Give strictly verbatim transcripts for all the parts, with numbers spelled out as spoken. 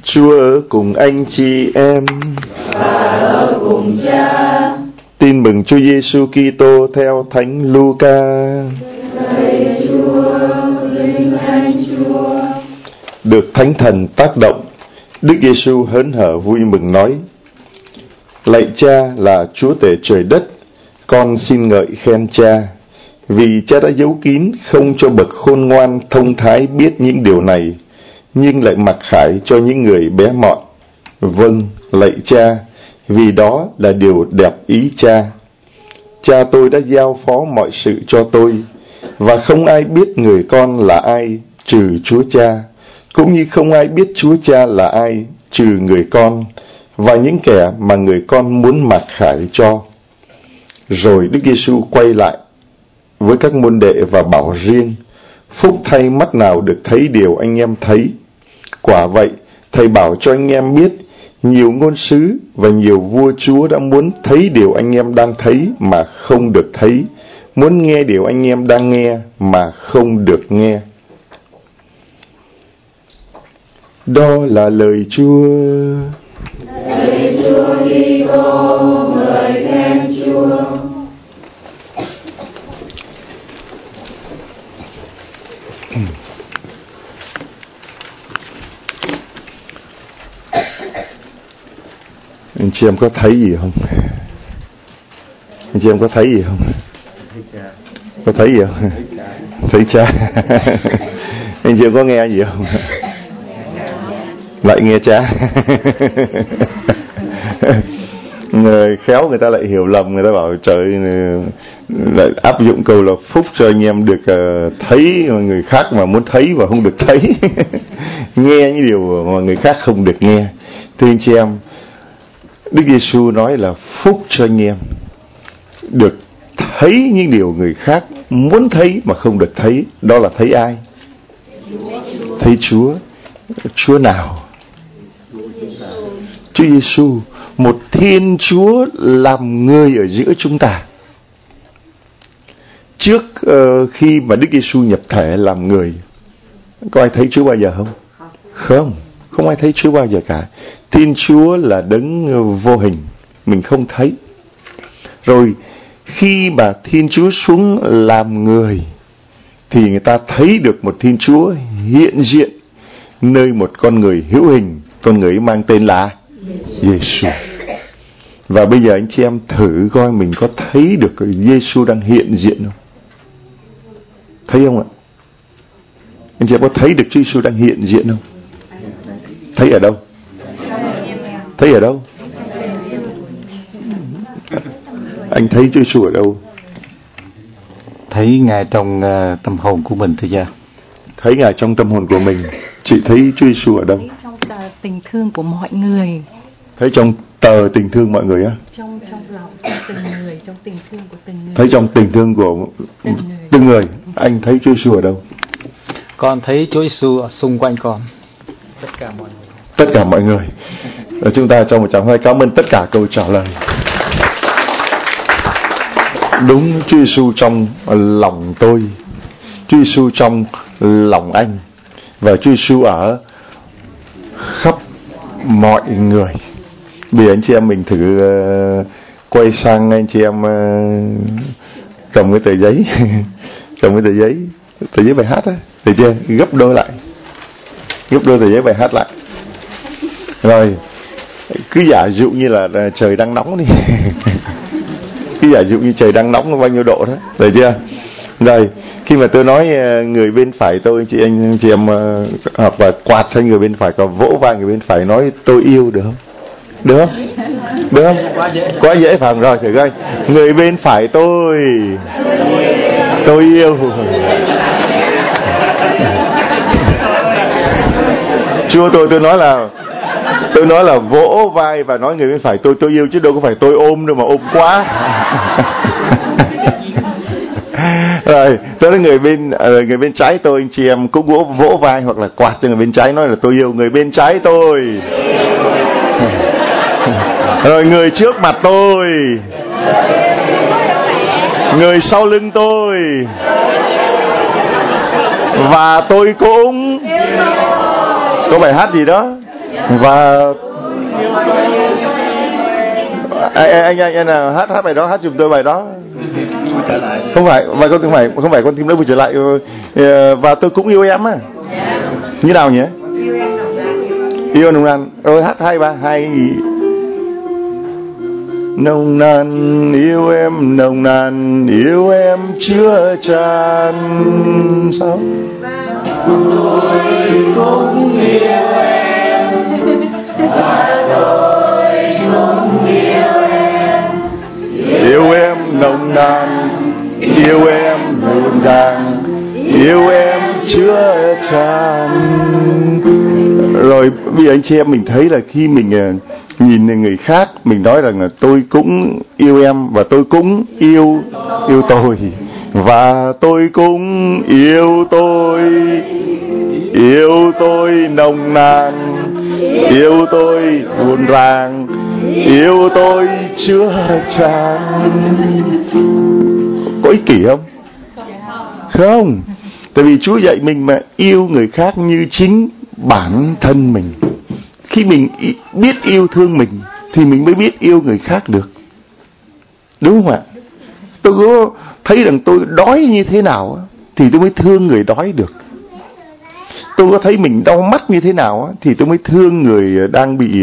Chúa ở cùng anh chị em và ở cùng Cha. Tin mừng Chúa Giêsu Kitô theo Thánh Luca. Lạy Chúa, vinh danh Chúa. Được Thánh Thần tác động, Đức Giêsu hớn hở vui mừng nói: Lạy Cha là Chúa tể trời đất, con xin ngợi khen Cha, vì Cha đã giấu kín không cho bậc khôn ngoan thông thái biết những điều này, nhưng lại mặc khải cho những người bé mọn. Vâng, lạy Cha, vì đó là điều đẹp ý Cha. Cha tôi đã giao phó mọi sự cho tôi, và không ai biết người con là ai trừ Chúa Cha, cũng như không ai biết Chúa Cha là ai trừ người con và những kẻ mà người con muốn mặc khải cho. Rồi Đức Giêsu quay lại với các môn đệ và bảo riêng: Phúc thay mắt nào được thấy điều anh em thấy. Quả vậy, Thầy bảo cho anh em biết, nhiều ngôn sứ và nhiều vua chúa đã muốn thấy điều anh em đang thấy mà không được thấy, muốn nghe điều anh em đang nghe mà không được nghe. Đó là lời Chúa. Lạy Chúa Kitô, ngợi khen Chúa. Anh chị em có thấy gì không? Anh chị em có thấy gì không? Có thấy gì không? Thấy Cha. Anh chị em có nghe gì không? Lại nghe Cha. Người khéo người ta lại hiểu lầm, người ta bảo trời, lại áp dụng câu là phúc cho anh em được uh, thấy mà người khác mà muốn thấy và không được thấy. Nghe những điều mà người khác không được nghe. Thưa anh chị em, Đức Giêsu nói là phúc cho anh em được thấy những điều người khác muốn thấy mà không được thấy. Đó là thấy ai? Thấy Chúa. Chúa nào? Chúa Giêsu, một Thiên Chúa làm người ở giữa chúng ta. Trước uh, khi mà Đức Giêsu nhập thể làm người, có ai thấy Chúa bao giờ không? Không, không ai thấy Chúa bao giờ cả. Thiên Chúa là đấng vô hình, mình không thấy. Rồi khi mà Thiên Chúa xuống làm người thì người ta thấy được một Thiên Chúa hiện diện nơi một con người hữu hình. Con người mang tên là Giêsu. Và bây giờ anh chị em thử coi mình có thấy được Giêsu đang hiện diện không? Thấy không ạ? Anh chị em có thấy được Chúa Giêsu đang hiện diện không? Thấy ở đâu? Thấy ở đâu? Anh thấy Chúa Giêsu ở đâu? Thấy Ngài trong uh, tâm hồn của mình thôi cha. Thấy Ngài trong tâm hồn của mình. Chị thấy Chúa Giêsu ở đâu? Thấy trong tờ tình thương của mọi người. Thấy trong tờ tình thương mọi người á? Trong trong lòng trong từng người, trong tình thương của từng người. Thấy trong tình thương của từng người. Từng người. Anh thấy Chúa Giêsu ở đâu? Con thấy Chúa Giêsu ở xung quanh con. Tất cả mọi người. Tất cả mọi người. Và chúng ta trong một tràng hoa cảm ơn tất cả câu trả lời. Đúng, Chúa Giêsu trong lòng tôi, Chúa Giêsu trong lòng anh, và Chúa Giêsu ở khắp mọi người. Bây giờ anh chị em mình thử uh, quay sang anh chị em uh, cầm cái tờ giấy, cầm cái tờ giấy, tờ giấy bài hát á, được chưa? Gấp đôi lại, gấp đôi tờ giấy bài hát lại. Rồi cứ giả dụ như là trời đang nóng đi. Cứ giả dụ như trời đang nóng nó bao nhiêu độ đó, được chưa? Rồi khi mà tôi nói người bên phải tôi, anh chị anh chị em hoặc là quạt cho người bên phải, còn vỗ vai người bên phải nói tôi yêu, được không? Được không? Được không? Quá dễ phải không? Rồi thử coi, người bên phải tôi, tôi yêu. Chúa tôi tôi nói là tôi nói là vỗ vai và nói người bên phải tôi tôi yêu, chứ đâu có phải tôi ôm đâu mà ôm quá. Rồi tôi nói người bên người bên trái tôi, anh chị em cũng vỗ vỗ vai hoặc là quạt cho người bên trái nói là tôi yêu người bên trái tôi. Rồi người trước mặt tôi, người sau lưng tôi, và tôi cũng có bài hát gì đó Và anh anh anh, anh nào hát hát bài đó, hát giùm tôi bài đó. Không phải, bài con không phải không phải con tim đã vui trở lại. Và tôi cũng yêu em á. Như nào nhỉ? Yêu nồng nàn. Rồi hát hai ba hai. Nồng nàn yêu em, nồng nàn yêu em chưa tràn. Sao? Tôi cũng yêu em, và tôi cũng yêu em. Yêu em nồng nàn, yêu em dịu dàng, yêu em chưa tràn. Rồi bây giờ anh chị em mình thấy là khi mình nhìn người khác, mình nói rằng là tôi cũng yêu em và tôi cũng yêu yêu tôi, và tôi cũng yêu tôi, yêu tôi nồng nàn, yêu tôi buồn ràng, yêu tôi chưa tràn. Có ích kỷ không? Không. Tại vì Chúa dạy mình mà yêu người khác như chính bản thân mình. Khi mình biết yêu thương mình thì mình mới biết yêu người khác được. Đúng không ạ? Tôi có thấy rằng tôi đói như thế nào thì tôi mới thương người đói được. Tôi có thấy mình đau mắt như thế nào thì tôi mới thương người đang bị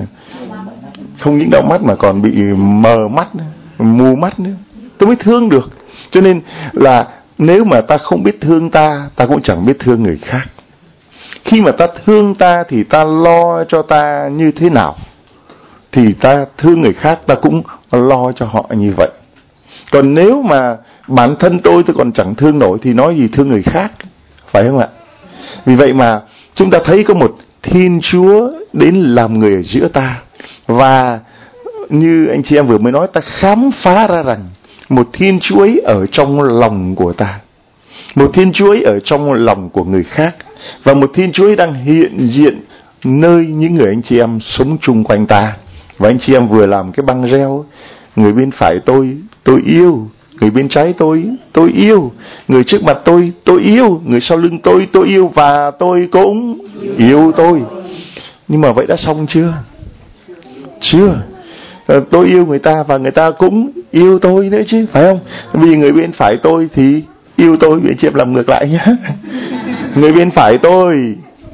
không những đau mắt mà còn bị mờ mắt, mù mắt nữa. Tôi mới thương được. Cho nên là nếu mà ta không biết thương ta, ta cũng chẳng biết thương người khác. Khi mà ta thương ta thì ta lo cho ta như thế nào thì ta thương người khác, ta cũng lo cho họ như vậy. Còn nếu mà bản thân tôi tôi còn chẳng thương nổi thì nói gì thương người khác, phải không ạ? Vì vậy mà chúng ta thấy có một Thiên Chúa đến làm người ở giữa ta. Và như anh chị em vừa mới nói, ta khám phá ra rằng một Thiên Chúa ấy ở trong lòng của ta, một Thiên Chúa ấy ở trong lòng của người khác, và một Thiên Chúa ấy đang hiện diện nơi những người anh chị em sống chung quanh ta. Và anh chị em vừa làm cái băng reo, người bên phải tôi, tôi yêu, người bên trái tôi, tôi yêu, người trước mặt tôi, tôi yêu, người sau lưng tôi, tôi yêu, và tôi cũng yêu tôi. Nhưng mà vậy đã xong chưa? Chưa. Tôi yêu người ta và người ta cũng yêu tôi nữa chứ, phải không? Vì người bên phải tôi thì yêu tôi, vì chị em làm ngược lại nhé. Người bên phải tôi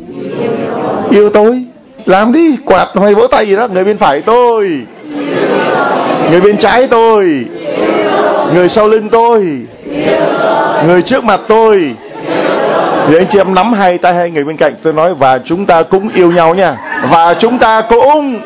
yêu tôi, làm đi, quạt hay vỗ tay gì đó. Người bên phải tôi, người bên trái tôi, người sau lưng tôi, người trước mặt tôi. Thì anh chị em nắm hai tay hai người bên cạnh, tôi nói và chúng ta cũng yêu nhau nha. Và chúng ta cũng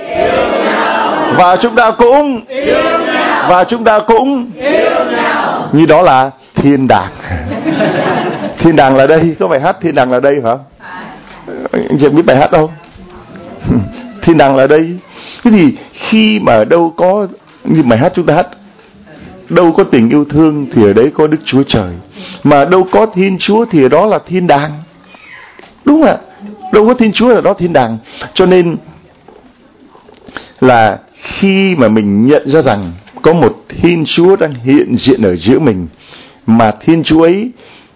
Và chúng ta cũng Và chúng ta cũng như đó là thiên đàng. Thiên đàng là đây, có bài hát thiên đàng là đây phải không? Anh chị biết bài hát đâu? Thiên đàng là đây. Thế thì khi mà đâu có như bài hát chúng ta hát, đâu có tình yêu thương thì ở đấy có Đức Chúa Trời. Mà đâu có Thiên Chúa thì ở đó là thiên đàng. Đúng ạ. Đâu có Thiên Chúa là đó thiên đàng. Cho nên là khi mà mình nhận ra rằng có một Thiên Chúa đang hiện diện ở giữa mình, mà Thiên Chúa ấy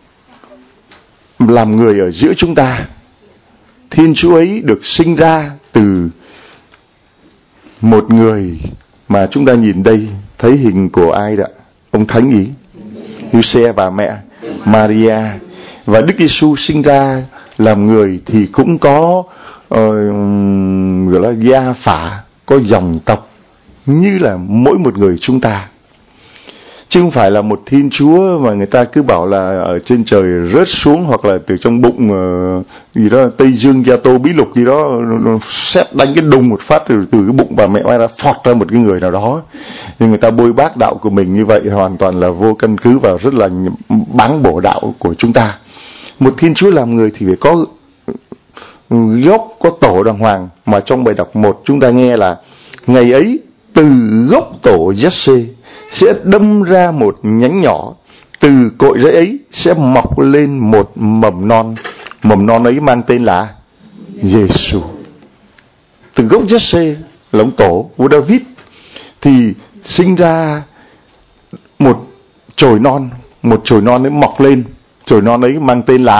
làm người ở giữa chúng ta, Thiên Chúa ấy được sinh ra từ một người mà chúng ta nhìn đây thấy hình của ai đó? Ông Thánh ý, Giuse và mẹ Maria. Và Đức Giêsu sinh ra làm người thì cũng có uh, gọi là gia phả, có dòng tộc như là mỗi một người chúng ta, chứ không phải là một Thiên Chúa mà người ta cứ bảo là ở trên trời rớt xuống, hoặc là từ trong bụng uh, gì đó Tây Dương Gia Tô Bí Lục gì đó sét đánh cái đùng một phát từ, từ cái bụng bà mẹ mai ra phọt ra một cái người nào đó. Nhưng người ta bôi bác đạo của mình như vậy hoàn toàn là vô căn cứ và rất là báng bổ đạo của chúng ta. Một Thiên Chúa làm người thì phải có gốc, có tổ đàng hoàng. Mà trong bài đọc một chúng ta nghe là ngày ấy từ gốc tổ Giê-xê sẽ đâm ra một nhánh nhỏ, từ cội rễ ấy sẽ mọc lên một mầm non. Mầm non ấy mang tên là Giê-xu. Từ gốc Giê-xê là ông tổ của David thì sinh ra một chồi non, một chồi non ấy mọc lên. Chồi non ấy mang tên là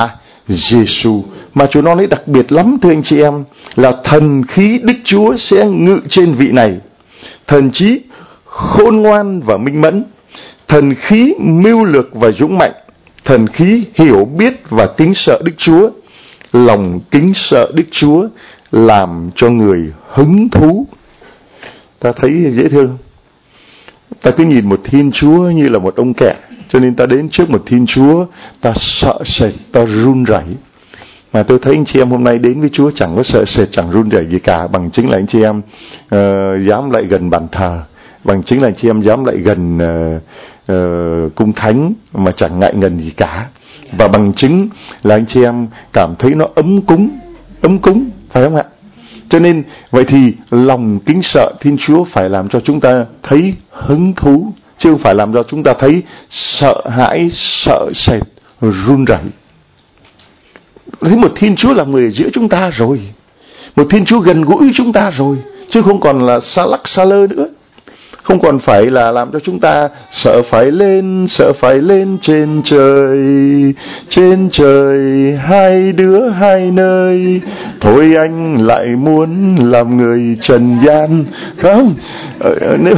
Giêsu. Mà Chúa nói đặc biệt lắm thưa anh chị em, là thần khí Đức Chúa sẽ ngự trên vị này. Thần trí khôn ngoan và minh mẫn, thần khí mưu lược và dũng mạnh, thần khí hiểu biết và kính sợ Đức Chúa. Lòng kính sợ Đức Chúa làm cho người hứng thú. Ta thấy dễ thương. Ta cứ nhìn một Thiên Chúa như là một ông kẻ, cho nên ta đến trước một Thiên Chúa, ta sợ sệt, ta run rẩy. Mà tôi thấy anh chị em hôm nay đến với Chúa chẳng có sợ sệt, chẳng run rẩy gì cả, bằng chính là anh chị em uh, dám lại gần bàn thờ, bằng chính là anh chị em dám lại gần uh, uh, cung thánh mà chẳng ngại ngần gì cả, và bằng chứng là anh chị em cảm thấy nó ấm cúng, ấm cúng, phải không ạ? Cho nên vậy thì lòng kính sợ Thiên Chúa phải làm cho chúng ta thấy hứng thú, chứ không phải làm cho chúng ta thấy sợ hãi, sợ sệt, run rẩy. Thấy một Thiên Chúa là người ở giữa chúng ta rồi, một Thiên Chúa gần gũi với chúng ta rồi, chứ không còn là xa lắc xa lơ nữa. Không còn phải là làm cho chúng ta sợ phải lên, sợ phải lên trên trời, trên trời hai đứa hai nơi, thôi anh lại muốn làm người trần gian. Không, ờ, nếu,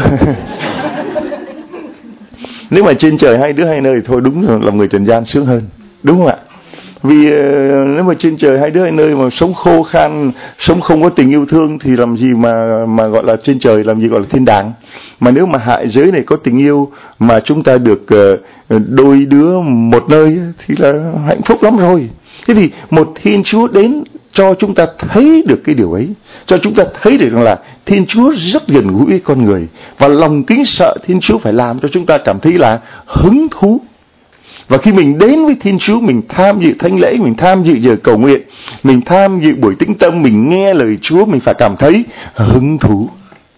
nếu mà trên trời hai đứa hai nơi thôi đúng là làm người trần gian sướng hơn, đúng không ạ? Vì nếu mà trên trời hai đứa hai nơi mà sống khô khan, sống không có tình yêu thương thì làm gì mà mà gọi là trên trời, làm gì gọi là thiên đàng. Mà nếu mà hạ giới này có tình yêu mà chúng ta được uh, đôi đứa một nơi thì là hạnh phúc lắm rồi. Thế thì một Thiên Chúa đến cho chúng ta thấy được cái điều ấy, cho chúng ta thấy được rằng là Thiên Chúa rất gần gũi với con người, và lòng kính sợ Thiên Chúa phải làm cho chúng ta cảm thấy là hứng thú. Và khi mình đến với Thiên Chúa, mình tham dự thánh lễ, mình tham dự giờ cầu nguyện, mình tham dự buổi tĩnh tâm, mình nghe lời Chúa, mình phải cảm thấy hứng thú.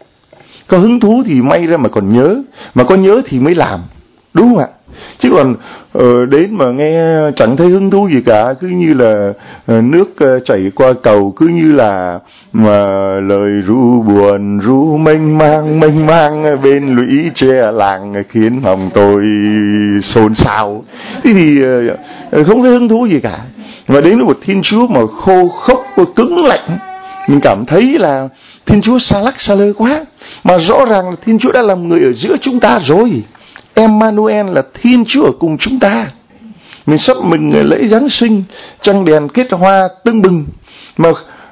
Có hứng thú thì may ra mà còn nhớ, mà có nhớ thì mới làm, đúng không ạ? Chứ còn uh, đến mà nghe chẳng thấy hứng thú gì cả, cứ như là uh, nước uh, chảy qua cầu, cứ như là mà lời ru buồn, ru mênh mang, mênh mang bên lũy tre làng khiến lòng tôi xôn xao. Thế thì uh, không thấy hứng thú gì cả. Và đến với một Thiên Chúa mà khô khốc, cứng lạnh, mình cảm thấy là Thiên Chúa xa lắc xa lơ quá. Mà rõ ràng là Thiên Chúa đã làm người ở giữa chúng ta rồi. Emmanuel là Thiên Chúa ở cùng chúng ta. Mình sắp mừng lễ Giáng sinh, trăng đèn kết hoa tưng bừng, mà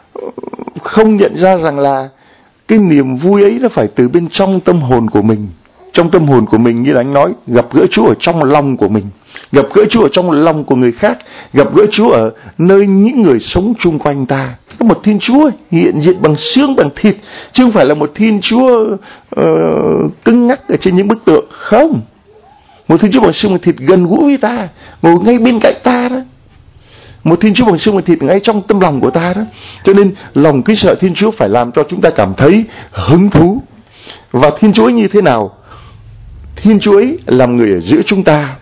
không nhận ra rằng là cái niềm vui ấy nó phải từ bên trong tâm hồn của mình. Trong tâm hồn của mình, như là anh nói, gặp gỡ Chúa ở trong lòng của mình, gặp gỡ Chúa ở trong lòng của người khác, gặp gỡ Chúa ở nơi những người sống chung quanh ta. Có một Thiên Chúa hiện diện bằng xương bằng thịt, chứ không phải là một Thiên Chúa uh, cứng ngắc ở trên những bức tượng. Không, một Thiên Chúa bằng xương bằng thịt gần gũi với ta, ngồi ngay bên cạnh ta đó. Một Thiên Chúa bằng xương bằng thịt ngay trong tâm lòng của ta đó. Cho nên lòng kính sợ Thiên Chúa phải làm cho chúng ta cảm thấy hứng thú. Và Thiên Chúa như thế nào? Thiên Chúa ấy làm người ở giữa chúng ta,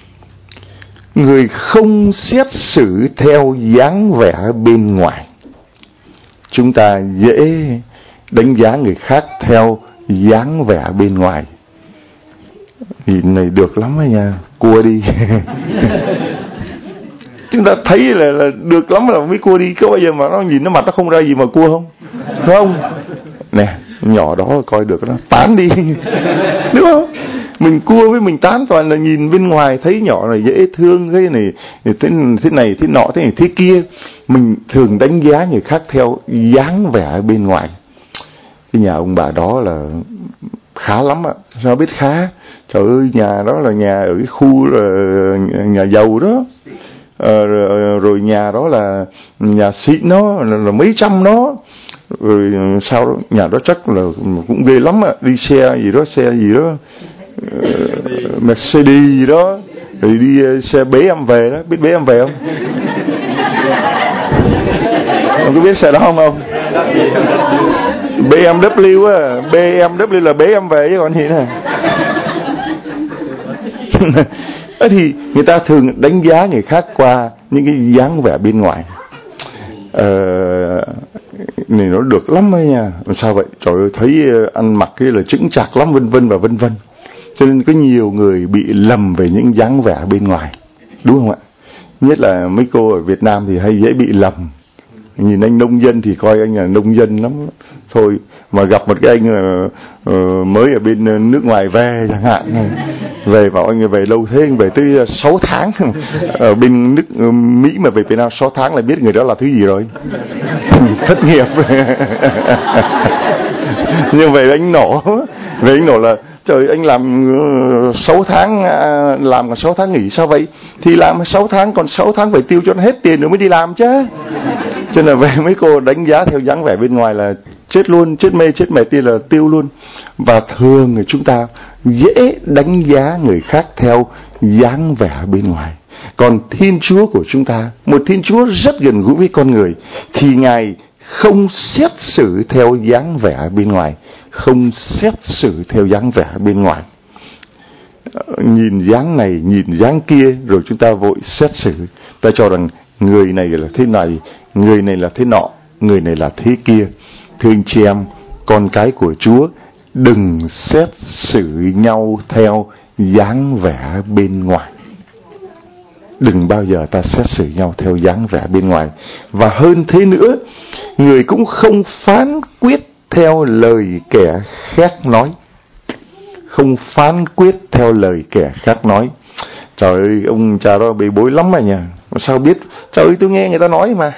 người không xét xử theo dáng vẻ bên ngoài. Chúng ta dễ đánh giá người khác theo dáng vẻ bên ngoài. Nhìn này được lắm ấy nha, cua đi. Chúng ta thấy là, là được lắm là mới cua đi. Có bao giờ mà nó nhìn nó mặt nó không ra gì mà cua không? Không? Nè, nhỏ đó coi được nó tán đi. Đúng không? Mình cua với mình tán toàn là nhìn bên ngoài, thấy nhỏ này dễ thương, thế này thế, thế này thế nọ thế này thế kia. Mình thường đánh giá người khác theo dáng vẻ bên ngoài. Cái nhà ông bà đó là khá lắm ạ. Sao biết khá? Trời ơi, nhà đó là nhà ở cái khu là nhà giàu đó. À, rồi, rồi nhà đó là nhà xịn nó là, là mấy trăm nó. Rồi sau đó nhà đó chắc là cũng ghê lắm ạ. Đi xe gì đó, xe gì đó uh, Mercedes gì đó. Rồi đi uh, xe bế em về đó. Biết bế em về không? Không có biết xe đó không không? bê em vê á. bê em vê là bế em về chứ còn gì nữa. Thế thì người ta thường đánh giá người khác qua những cái dáng vẻ bên ngoài. Ờ, này nó được lắm ấy nha. Sao vậy? Trời ơi, thấy ăn mặc cái là chững chạc lắm, vân vân và vân vân. Cho nên có nhiều người bị lầm về những dáng vẻ bên ngoài, đúng không ạ? Nhất là mấy cô ở Việt Nam thì hay dễ bị lầm. Nhìn anh nông dân thì coi anh là nông dân lắm thôi, mà gặp một cái anh uh, mới ở bên nước ngoài về chẳng hạn, về bảo anh về lâu thế, anh về tới sáu tháng ở bên nước uh, Mỹ mà về Việt Nam sáu tháng là biết người đó là thứ gì rồi. Thất nghiệp. Nhưng về anh nổ, về anh nổ là trời, anh làm uh, sáu tháng uh, làm còn sáu tháng nghỉ sao vậy? Thì làm sáu tháng, còn sáu tháng phải tiêu cho nó hết tiền rồi mới đi làm chứ. Cho nên là về mấy cô đánh giá theo dáng vẻ bên ngoài là chết luôn, chết mê, chết mệt, là tiêu luôn. Và thường thì chúng ta dễ đánh giá người khác theo dáng vẻ bên ngoài. Còn Thiên Chúa của chúng ta, một Thiên Chúa rất gần gũi với con người, thì Ngài không xét xử theo dáng vẻ bên ngoài, không xét xử theo dáng vẻ bên ngoài. Nhìn dáng này, nhìn dáng kia, rồi chúng ta vội xét xử. Ta cho rằng người này là thế này, người này là thế nọ, người này là thế kia. Thưa anh chị em, con cái của Chúa, đừng xét xử nhau theo dáng vẻ bên ngoài. Đừng bao giờ ta xét xử nhau theo dáng vẻ bên ngoài. Và hơn thế nữa, người cũng không phán quyết theo lời kẻ khác nói. Không phán quyết theo lời kẻ khác nói. Trời ơi, ông cha đó bê bối lắm mà nhỉ. Sao biết? Trời ơi, tôi nghe người ta nói mà.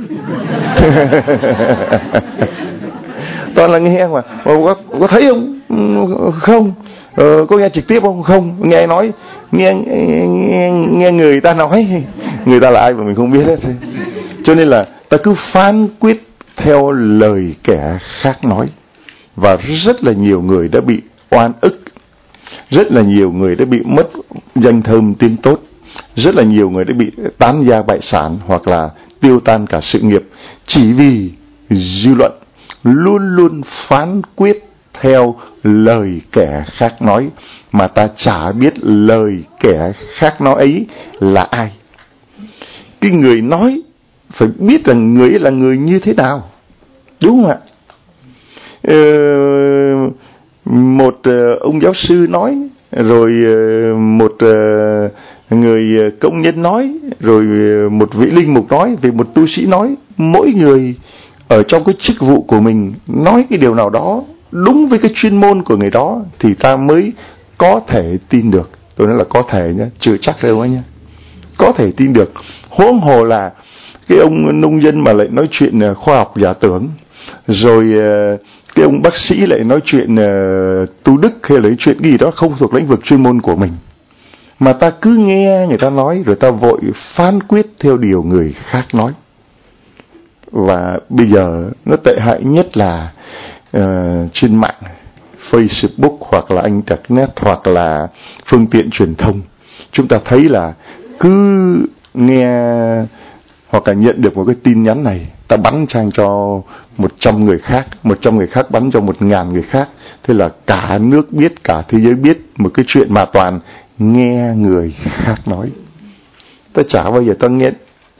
Toàn là nghe mà. Có, có thấy không? Không. Ờ, có nghe trực tiếp không? Không. Nghe nói, nghe, nghe, nghe người ta nói. Người ta là ai mà mình không biết hết. Cho nên là ta cứ phán quyết theo lời kẻ khác nói. Và rất là nhiều người đã bị oan ức. Rất là nhiều người đã bị mất danh thơm tiếng tốt. Rất là nhiều người đã bị tán gia bại sản hoặc là tiêu tan cả sự nghiệp, chỉ vì dư luận luôn luôn phán quyết theo lời kẻ khác nói, mà ta chả biết lời kẻ khác nói ấy là ai. Cái người nói phải biết rằng người ấy là người như thế nào, đúng không ạ? Ờ, một uh, ông giáo sư nói, rồi uh, một uh, người công nhân nói, rồi một vị linh mục nói, về một tu sĩ nói. Mỗi người ở trong cái chức vụ của mình nói cái điều nào đó đúng với cái chuyên môn của người đó thì ta mới có thể tin được. Tôi nói là có thể nhé, chưa chắc đâu anh nhé. Có thể tin được. Huống hồ là cái ông nông dân mà lại nói chuyện khoa học giả tưởng, rồi cái ông bác sĩ lại nói chuyện uh, tu đức hay là chuyện gì đó không thuộc lĩnh vực chuyên môn của mình, mà ta cứ nghe người ta nói rồi ta vội phán quyết theo điều người khác nói. Và bây giờ nó tệ hại nhất là uh, trên mạng Facebook hoặc là Internet hoặc là phương tiện truyền thông. Chúng ta thấy là cứ nghe hoặc là nhận được một cái tin nhắn này, ta bắn sang cho một trăm người khác, một trăm người khác bắn cho một ngàn người khác. Thế là cả nước biết, cả thế giới biết một cái chuyện mà toàn nghe người khác nói. Ta chả bao giờ ta nghe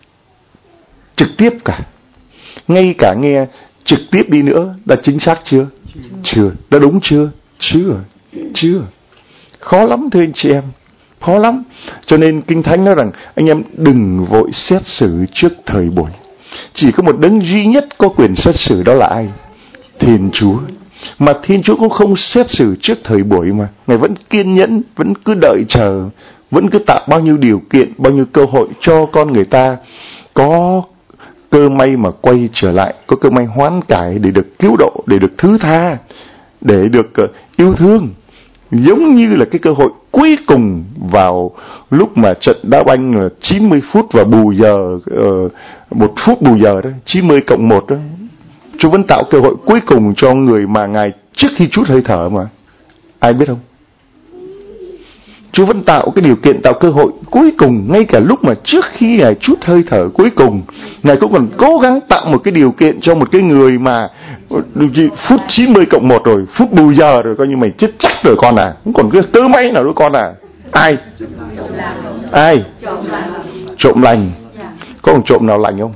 trực tiếp cả. Ngay cả nghe trực tiếp đi nữa, đã chính xác chưa? Chưa. Đã đúng chưa? Chưa. Chưa. Khó lắm thưa anh chị em. Khó lắm. Cho nên Kinh Thánh nói rằng anh em đừng vội xét xử trước thời buổi. Chỉ có một đấng duy nhất có quyền xét xử, đó là ai? Thiên Chúa. Mà Thiên Chúa cũng không xét xử trước thời buổi mà. Ngài vẫn kiên nhẫn, vẫn cứ đợi chờ, vẫn cứ tạo bao nhiêu điều kiện, bao nhiêu cơ hội cho con người ta có cơ may mà quay trở lại, có cơ may hoán cải để được cứu độ, để được thứ tha, để được yêu thương. Giống như là cái cơ hội cuối cùng vào lúc mà trận đá banh là chín mươi phút và bù giờ, uh, một phút bù giờ đó, chín mươi cộng một đó. Chúa vẫn tạo cơ hội cuối cùng cho người mà Ngài trước khi trút hơi thở mà. Ai biết không? Chúa vẫn tạo cái điều kiện, tạo cơ hội cuối cùng, ngay cả lúc mà trước khi Ngài trút hơi thở cuối cùng, Ngài cũng còn cố gắng tạo một cái điều kiện cho một cái người mà phút chín mươi cộng một rồi, phút bù giờ rồi, coi như mày chết chắc rồi con à, không còn cái tớ may nào nữa con à. Ai? Ai? Trộm lành. Có một trộm nào lành không?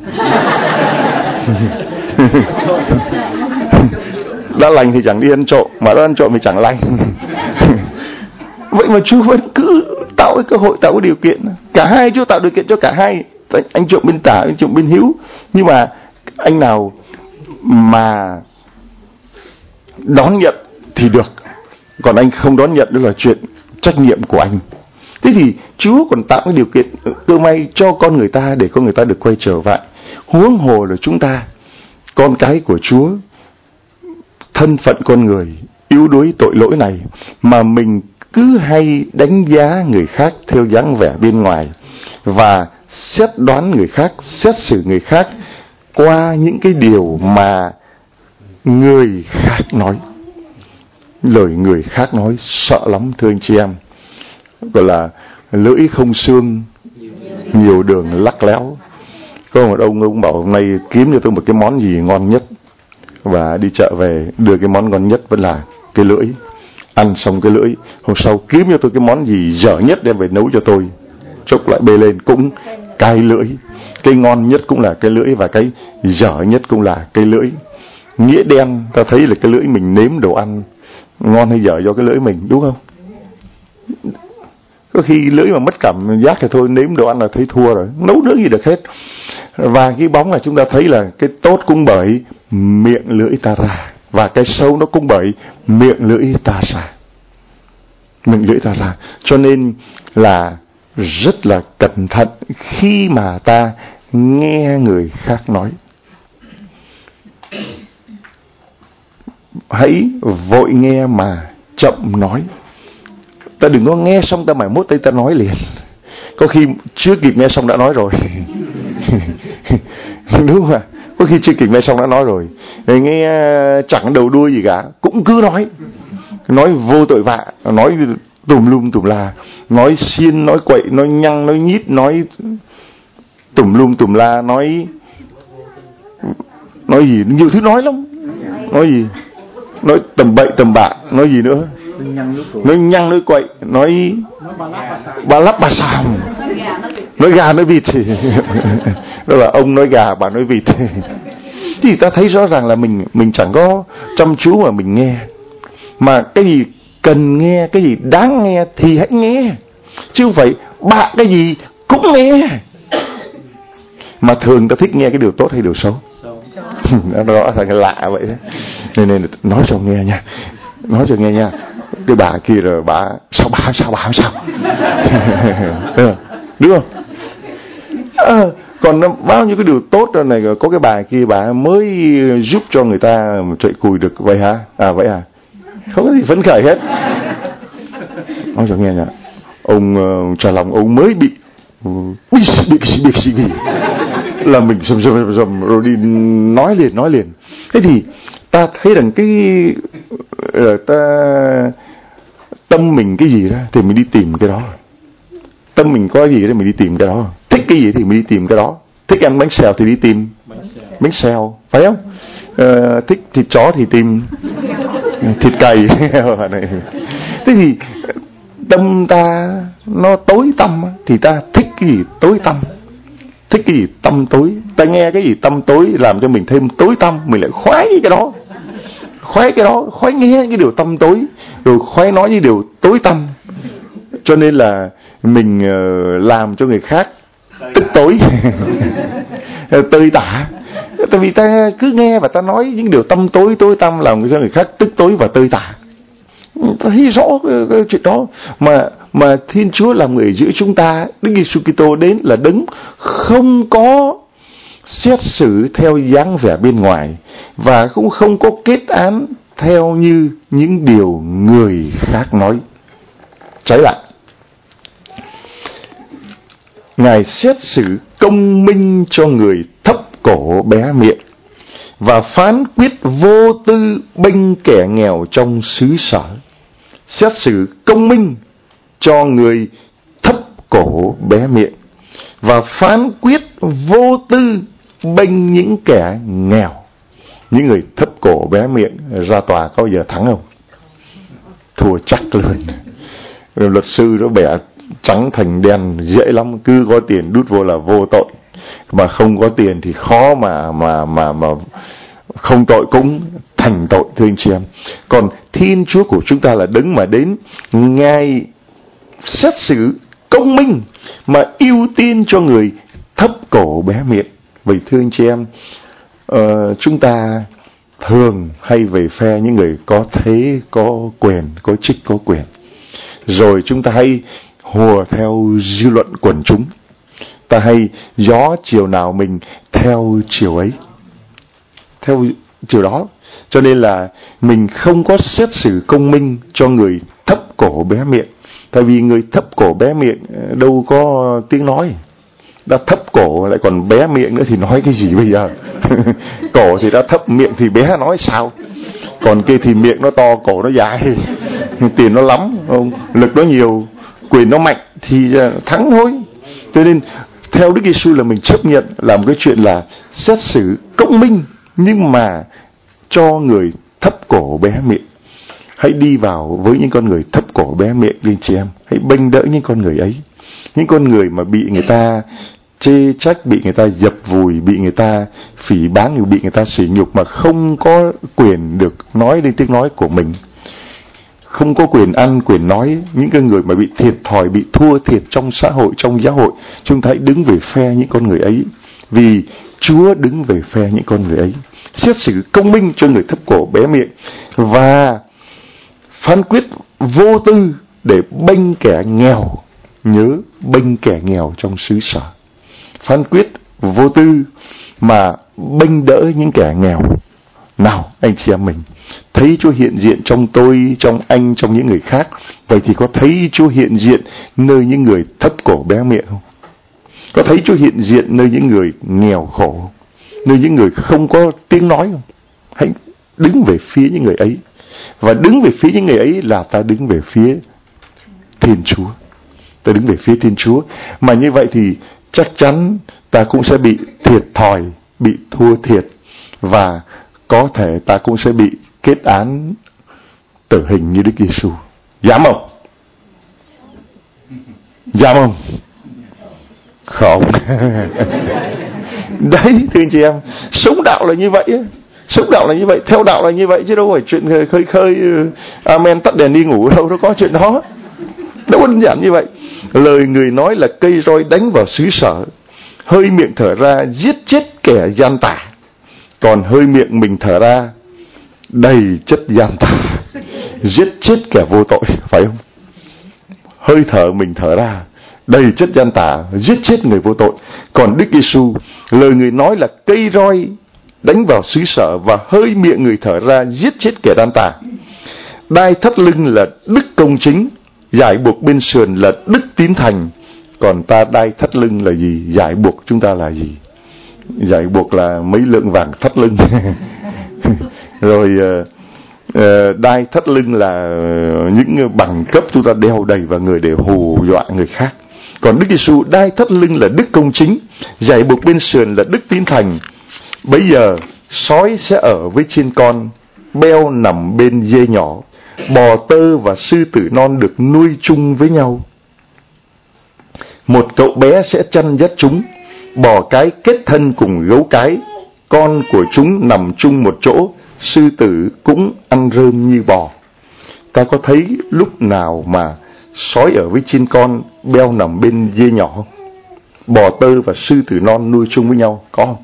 Đã lành thì chẳng đi ăn trộm, mà đã ăn trộm thì chẳng lành. Vậy mà Chúa vẫn cứ tạo cái cơ hội, tạo cái điều kiện. Cả hai, Chúa tạo điều kiện cho cả hai. Anh trộm bên tả, anh trộm bên hữu. Nhưng mà anh nào mà đón nhận thì được, còn anh không đón nhận đó là chuyện trách nhiệm của anh. Thế thì Chúa còn tạo cái điều kiện cơ may cho con người ta để con người ta được quay trở lại. Huống hồ là chúng ta, con cái của Chúa, thân phận con người yếu đuối tội lỗi này, mà mình cứ hay đánh giá người khác theo dáng vẻ bên ngoài và xét đoán người khác, xét xử người khác qua những cái điều mà người khác nói. Lời người khác nói sợ lắm thưa anh chị em. Gọi là lưỡi không xương, nhiều đường lắc léo. Có một ông ông bảo hôm nay kiếm cho tôi một cái món gì ngon nhất, và đi chợ về đưa cái món ngon nhất vẫn là cái lưỡi. Ăn xong cái lưỡi, hôm sau kiếm cho tôi cái món gì dở nhất đem về nấu cho tôi, chốc lại bê lên cũng cái lưỡi. Cái ngon nhất cũng là cái lưỡi, và cái dở nhất cũng là cái lưỡi. Nghĩa đen ta thấy là cái lưỡi mình nếm đồ ăn ngon hay dở do cái lưỡi mình, đúng không? Có khi lưỡi mà mất cảm giác thì thôi, nếm đồ ăn là thấy thua rồi, nấu nướng gì được hết. Và cái bóng là chúng ta thấy là cái tốt cũng bởi miệng lưỡi ta ra, và cái xấu nó cũng bởi miệng lưỡi ta ra. Miệng lưỡi ta ra. Cho nên là rất là cẩn thận khi mà ta nghe người khác nói. Hãy vội nghe mà chậm nói. Ta đừng có nghe xong ta mải mốt tay ta nói liền. Có khi chưa kịp nghe xong đã nói rồi. Đúng không ạ? Có khi chưa kịp nghe xong đã nói rồi. Để nghe chẳng đầu đuôi gì cả, cũng cứ nói. Nói vô tội vạ, nói tùm lum tùm la, nói xiên, nói quậy, nói nhăng, nói nhít, nói tùm lum tùm la, nói nói gì, nhiều thứ nói lắm. Nói gì? Nói tầm bậy tầm bạ, nói gì nữa? Nói nhăng nói quậy, nói ba lắp ba xàm, nói gà nói vịt. Đó là ông nói gà, bà nói vịt. Thì ta thấy rõ ràng là mình mình chẳng có chăm chú mà mình nghe. Mà cái gì cần nghe, cái gì đáng nghe thì hãy nghe, chứ không phải bạ cái gì cũng nghe. Mà thường ta thích nghe cái điều tốt hay điều xấu? Nó rõ là lạ vậy đó. Nên, nên nói cho nghe nha, nói cho nghe nha. Cái bà kia rồi bà sao bà sao bà sao đúng không? À, còn bao nhiêu cái điều tốt rồi này, có cái bà kia bà mới giúp cho người ta chạy cùi được vậy hả? À vậy à? Không có gì phấn khởi hết. Nói cho nghe nha. Ông uh, Trà Long ông mới bị bị bị bị bị bị là mình rầm rầm rầm rồi đi nói liền nói liền. Thế thì ta thấy rằng cái uh, ta tâm mình cái gì đó thì mình đi tìm cái đó. Tâm mình có gì thì mình đi tìm cái đó. Thích cái gì thì mình đi tìm cái đó. Thích ăn bánh xèo thì đi tìm bánh xèo, phải không? Uh, thích thịt chó thì tìm thịt cầy. Thế thì tâm ta nó tối tăm thì ta thích cái gì tối tăm, thích cái gì tâm tối. Ta nghe cái gì tâm tối làm cho mình thêm tối tăm, mình lại khoái cái đó, khoái cái đó, khoái nghe cái điều tâm tối, rồi khoái nói những điều tối tăm. Cho nên là mình uh, làm cho người khác tức tối, tơi tả. Tại vì ta cứ nghe và ta nói những điều tâm tối tối tăm làm cho người khác tức tối và tơi tả. Ta thấy rõ cái, cái chuyện đó. Mà mà Thiên Chúa làm người giữa chúng ta, Đức Giêsu Kitô đến là đấng không có xét xử theo dáng vẻ bên ngoài, và cũng không có kết án theo như những điều người khác nói. Trái lại, Ngài xét xử công minh cho người thấp cổ bé miệng, và phán quyết vô tư bênh kẻ nghèo trong xứ sở. Xét xử công minh cho người thấp cổ bé miệng, và phán quyết vô tư bênh những kẻ nghèo. Những người thấp cổ bé miệng ra tòa có bao giờ thắng không? Thua chắc luôn. Luật sư nó bẻ trắng thành đen dễ lắm, cứ có tiền đút vô là vô tội, mà không có tiền thì khó mà mà mà mà không tội cũng thành tội, thưa anh chị em. Còn Thiên Chúa của chúng ta là đấng mà đến Ngài xét xử công minh mà ưu tiên cho người thấp cổ bé miệng. Vậy thưa anh chị em, uh, chúng ta thường hay về phe những người có thế, có quyền, có chức, có quyền. Rồi chúng ta hay hùa theo dư luận quần chúng. Ta hay gió chiều nào mình theo chiều ấy, theo chiều đó. Cho nên là mình không có xét xử công minh cho người thấp cổ bé miệng. Tại vì người thấp cổ bé miệng đâu có tiếng nói. Đã thấp cổ lại còn bé miệng nữa thì nói cái gì bây giờ? Cổ thì đã thấp, miệng thì bé, nói sao? Còn kia thì miệng nó to, cổ nó dài, tiền nó lắm, lực nó nhiều, quyền nó mạnh thì thắng thôi. Cho nên theo Đức Giêsu là mình chấp nhận làm cái chuyện là xét xử công minh, nhưng mà cho người thấp cổ bé miệng. Hãy đi vào với những con người thấp cổ bé miệng đi chị em. Hãy bênh đỡ những con người ấy. Những con người mà bị người ta chê trách, bị người ta dập vùi, bị người ta phỉ báng, bị người ta sỉ nhục mà không có quyền được nói lên tiếng nói của mình, không có quyền ăn, quyền nói. Những cái người mà bị thiệt thòi, bị thua thiệt trong xã hội, trong giáo hội, chúng ta hãy đứng về phe những con người ấy, vì Chúa đứng về phe những con người ấy. Xét xử công minh cho người thấp cổ bé miệng và phán quyết vô tư để bênh kẻ nghèo. Nhớ, bênh kẻ nghèo trong xứ sở. Phán quyết vô tư mà bênh đỡ những kẻ nghèo. Nào anh chị em mình, thấy Chúa hiện diện trong tôi, trong anh, trong những người khác, vậy thì có thấy Chúa hiện diện nơi những người thấp cổ bé miệng không? Có thấy Chúa hiện diện nơi những người nghèo khổ, nơi những người không có tiếng nói không? Hãy đứng về phía những người ấy. Và đứng về phía những người ấy là ta đứng về phía Thiên Chúa. Ta đứng về phía Thiên Chúa. Mà như vậy thì chắc chắn ta cũng sẽ bị thiệt thòi, bị thua thiệt, và có thể ta cũng sẽ bị kết án tử hình như Đức Giêsu. Dám không? Dám không? Không. Đấy thưa anh chị em, sống đạo là như vậy. Sống đạo là như vậy, theo đạo là như vậy, chứ đâu phải chuyện khơi khơi amen tắt đèn đi ngủ đâu, nó có chuyện đó. Đâu đơn giản như vậy. Lời người nói là cây roi đánh vào xứ sở, hơi miệng thở ra giết chết kẻ gian tà. Còn hơi miệng mình thở ra đầy chất gian tà, giết chết kẻ vô tội, phải không? Hơi thở mình thở ra đầy chất gian tà, giết chết người vô tội. Còn Đức Giêsu, lời người nói là cây roi đánh vào xứ sở, và hơi miệng người thở ra giết chết kẻ gian tà. Đai thắt lưng là đức công chính, giải buộc bên sườn là đức tín thành. Còn ta đai thắt lưng là gì? Giải buộc chúng ta là gì? Giải buộc là mấy lượng vàng thắt lưng. Rồi uh, đai thắt lưng là những bằng cấp chúng ta đeo đầy vào người để hù dọa người khác. Còn Đức Giêsu đai thắt lưng là đức công chính, giải buộc bên sườn là đức tín thành. Bấy giờ sói sẽ ở với chiên con, beo nằm bên dê nhỏ, bò tơ và sư tử non được nuôi chung với nhau. Một cậu bé sẽ chăn dắt chúng, bò cái kết thân cùng gấu cái, con của chúng nằm chung một chỗ, sư tử cũng ăn rơm như bò. Ta có thấy lúc nào mà sói ở với chiên con, beo nằm bên dê nhỏ không? Bò tơ và sư tử non nuôi chung với nhau, có không?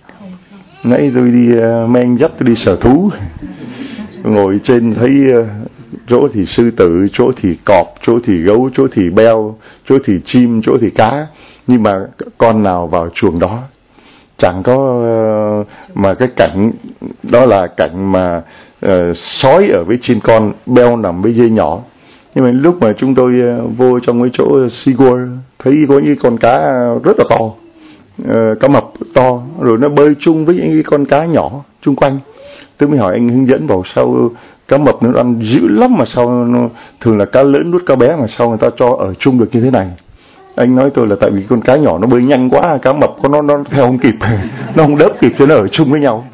Nãy tôi đi uh, men dắt tôi đi sở thú, ngồi trên thấy uh, chỗ thì sư tử, chỗ thì cọp, chỗ thì gấu, chỗ thì beo, chỗ thì chim, chỗ thì cá, nhưng mà con nào vào chuồng đó? Chẳng có. Uh, mà cái cảnh đó là cảnh mà uh, sói ở với chiên con, beo nằm với dê nhỏ. Nhưng mà lúc mà chúng tôi uh, vô trong cái chỗ SeaWorld, thấy có những con cá rất là to, uh, cá mập to, rồi nó bơi chung với những con cá nhỏ chung quanh. Tôi mới hỏi anh hướng dẫn bảo sao cá mập nó ăn dữ lắm mà sao nó, thường là cá lớn nuốt cá bé mà sao người ta cho ở chung được như thế này? Anh nói tôi là tại vì con cá nhỏ nó bơi nhanh quá, cá mập có nó nó theo không kịp, nó không đớp kịp cho nó ở chung với nhau.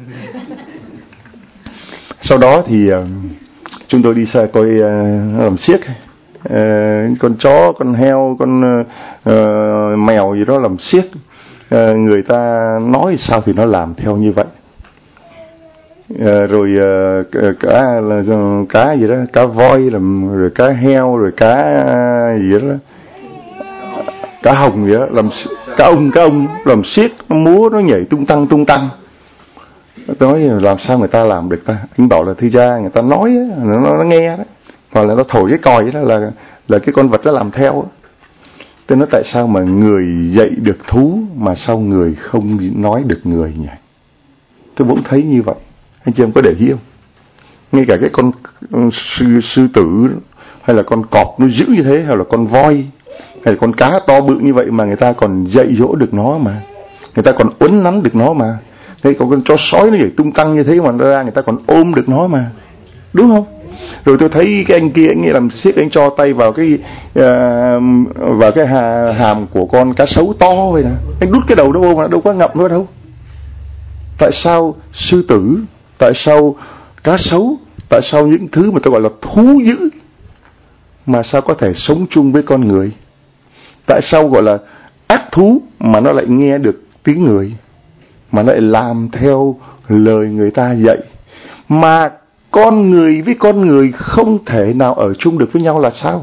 Sau đó thì uh, chúng tôi đi xa coi uh, làm xiếc, uh, con chó, con heo, con uh, mèo gì đó làm xiếc, uh, người ta nói sao thì nó làm theo như vậy. Uh, rồi uh, cá là cá gì đó, cá voi, làm rồi cá heo, rồi cá gì đó, cá hồng vậy đó, làm cá ông cá ông làm xiếc, nó múa, nó nhảy tung tăng tung tăng. Tôi nói làm sao người ta làm được ta? Anh bảo là thì ra người ta nói á, nó, nó nghe đó, hoặc là nó thổi cái còi đó là là cái con vật nó làm theo. Tôi nói tại sao mà người dạy được thú mà sao người không nói được người nhỉ? Tôi vẫn thấy như vậy. Anh chị em có để ý không? Ngay cả cái con sư, sư tử hay là con cọp nó dữ như thế, hay là con voi hay là con cá to bự như vậy mà người ta còn dạy dỗ được nó mà, người ta còn uốn nắn được nó mà. Thế còn con chó sói nó nhảy tung tăng như thế mà nó ra người ta còn ôm được nó mà, đúng không? Rồi tôi thấy cái anh kia anh ấy làm xiếc, anh cho tay vào cái uh, vào cái hà, hàm của con cá sấu to vậy nè, anh đút cái đầu nó vô mà đâu có ngậm nó đâu. Tại sao sư tử, tại sao cá sấu, tại sao những thứ mà tôi gọi là thú dữ mà sao có thể sống chung với con người? Tại sao gọi là ác thú mà nó lại nghe được tiếng người, mà nó lại làm theo lời người ta dạy? Mà con người với con người không thể nào ở chung được với nhau là sao?